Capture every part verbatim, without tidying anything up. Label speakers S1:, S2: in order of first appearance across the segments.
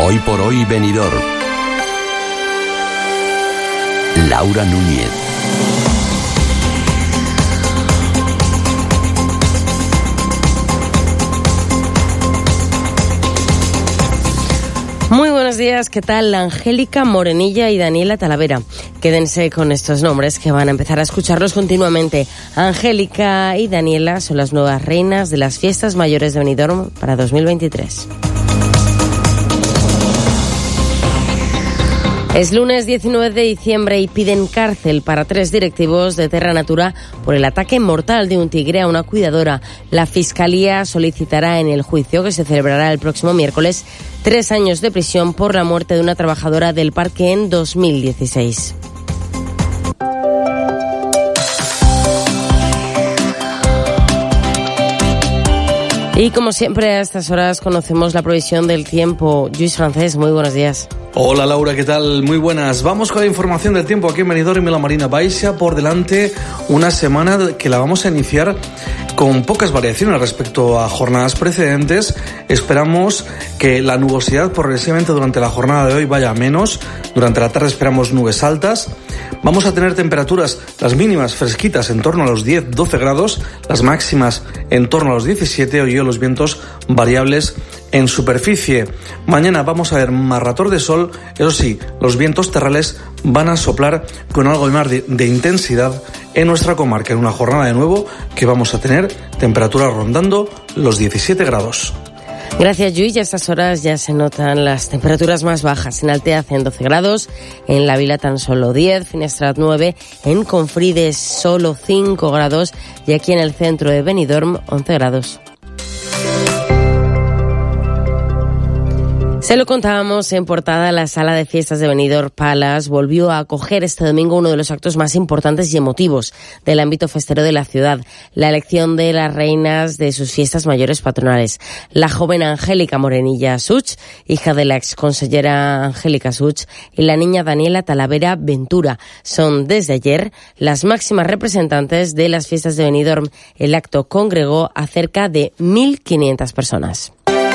S1: Hoy por hoy Benidorm. Laura Núñez.
S2: Muy buenos días, ¿qué tal? Angélica Morenilla y Daniela Talavera. Quédense con estos nombres que van a empezar a escucharlos continuamente. Angélica y Daniela son las nuevas reinas de las fiestas mayores de Benidorm para dos mil veintitrés. Es lunes diecinueve de diciembre y piden cárcel para tres directivos de Terra Natura por el ataque mortal de un tigre a una cuidadora. La Fiscalía solicitará en el juicio, que se celebrará el próximo miércoles, tres años de prisión por la muerte de una trabajadora del parque en dos mil dieciséis. Y como siempre a estas horas conocemos la previsión del tiempo. Lluís Francés, muy buenos días.
S3: Hola Laura, ¿qué tal? Muy buenas. Vamos con la información del tiempo aquí en Benidorm y la Marina Baixa. Por delante una semana que la vamos a iniciar con pocas variaciones respecto a jornadas precedentes. Esperamos que la nubosidad progresivamente durante la jornada de hoy vaya a menos. Durante la tarde esperamos nubes altas. Vamos a tener temperaturas, las mínimas fresquitas en torno a los diez doce grados, las máximas en torno a los diecisiete, hoy los vientos variables en superficie. Mañana vamos a ver más rator de sol, eso sí, los vientos terrales van a soplar con algo más de, de intensidad en nuestra comarca, en una jornada de nuevo que vamos a tener temperaturas rondando los diecisiete grados.
S2: Gracias, Lluís. A estas horas ya se notan las temperaturas más bajas. En Altea hacen doce grados, en La Vila tan solo diez, Finestrat nueve, en Confrides solo cinco grados y aquí en el centro de Benidorm once grados. Se lo contábamos en portada, la sala de fiestas de Benidorm Palace volvió a acoger este domingo uno de los actos más importantes y emotivos del ámbito festero de la ciudad, la elección de las reinas de sus fiestas mayores patronales. La joven Angélica Morenilla Such, hija de la exconsellera Angélica Such, y la niña Daniela Talavera Ventura son desde ayer las máximas representantes de las fiestas de Benidorm. El acto congregó a cerca de mil quinientas personas.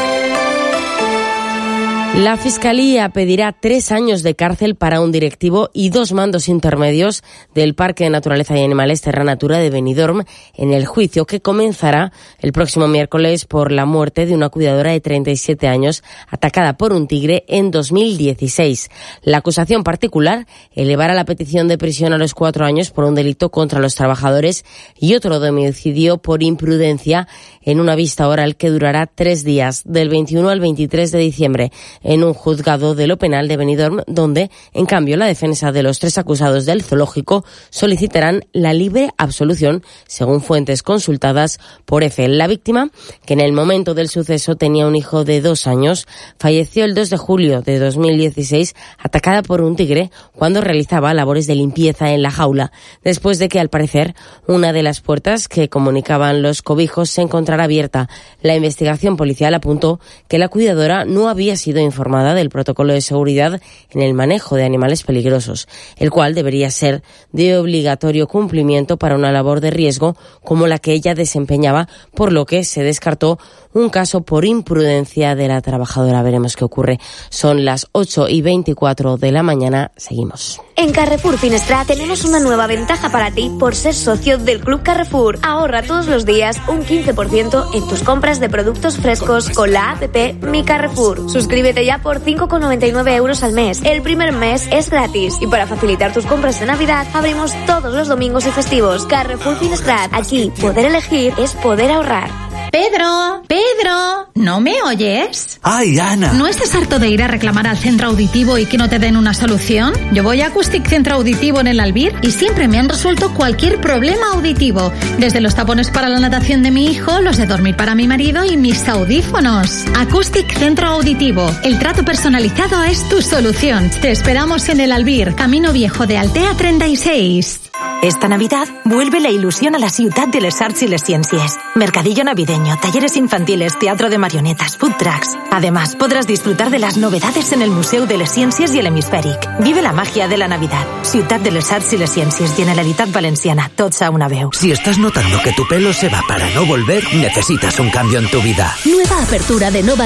S2: La Fiscalía pedirá tres años de cárcel para un directivo y dos mandos intermedios del Parque de Naturaleza y Animales Terra Natura de Benidorm en el juicio que comenzará el próximo miércoles por la muerte de una cuidadora de treinta y siete años atacada por un tigre en dos mil dieciséis. La acusación particular elevará la petición de prisión a los cuatro años por un delito contra los trabajadores y otro de homicidio por imprudencia en una vista oral que durará tres días, del veintiuno al veintitrés de diciembre. En un juzgado de lo penal de Benidorm, donde, en cambio, la defensa de los tres acusados del zoológico solicitarán la libre absolución, según fuentes consultadas por EFE. La víctima, que en el momento del suceso tenía un hijo de dos años, falleció el dos de julio de dos mil dieciséis, atacada por un tigre cuando realizaba labores de limpieza en la jaula, después de que, al parecer, una de las puertas que comunicaban los cobijos se encontrara abierta. La investigación policial apuntó que la cuidadora no había sido informada del protocolo de seguridad en el manejo de animales peligrosos, el cual debería ser de obligatorio cumplimiento para una labor de riesgo como la que ella desempeñaba, por lo que se descartó un caso por imprudencia de la trabajadora. Veremos qué ocurre. Son las ocho y veinticuatro de la mañana. Seguimos.
S4: En Carrefour Finestrat tenemos una nueva ventaja para ti por ser socio del Club Carrefour. Ahorra todos los días un quince por ciento en tus compras de productos frescos con la app Mi Carrefour. Suscríbete ya por cinco con noventa y nueve euros al mes. El primer mes es gratis. Y para facilitar tus compras de Navidad, abrimos todos los domingos y festivos. Carrefour Finestrat. Aquí, poder elegir es poder ahorrar.
S5: Pedro, Pedro, ¿no me oyes?
S6: ¡Ay, Ana!
S5: ¿No estás harto de ir a reclamar al centro auditivo y que no te den una solución? Yo voy a Acoustic Centro Auditivo en el Albir y siempre me han resuelto cualquier problema auditivo. Desde los tapones para la natación de mi hijo, los de dormir para mi marido y mis audífonos. Acoustic Centro Auditivo. El trato personalizado es tu solución. Te esperamos en el Albir, Camino Viejo de Altea treinta y seis.
S7: Esta Navidad vuelve la ilusión a la ciutat de les arts y les ciencias. Mercadillo navideño, talleres infantiles, teatro de marionetas, food trucks. Además, podrás disfrutar de las novedades en el Museu de les Ciències y el Hemisfèric. Vive la magia de la Navidad. Ciutat de les arts y les ciències, Generalitat Valenciana, tots a una veu.
S6: Si estás notando que tu pelo se va para no volver, necesitas un cambio en tu vida.
S8: Nueva apertura de Nova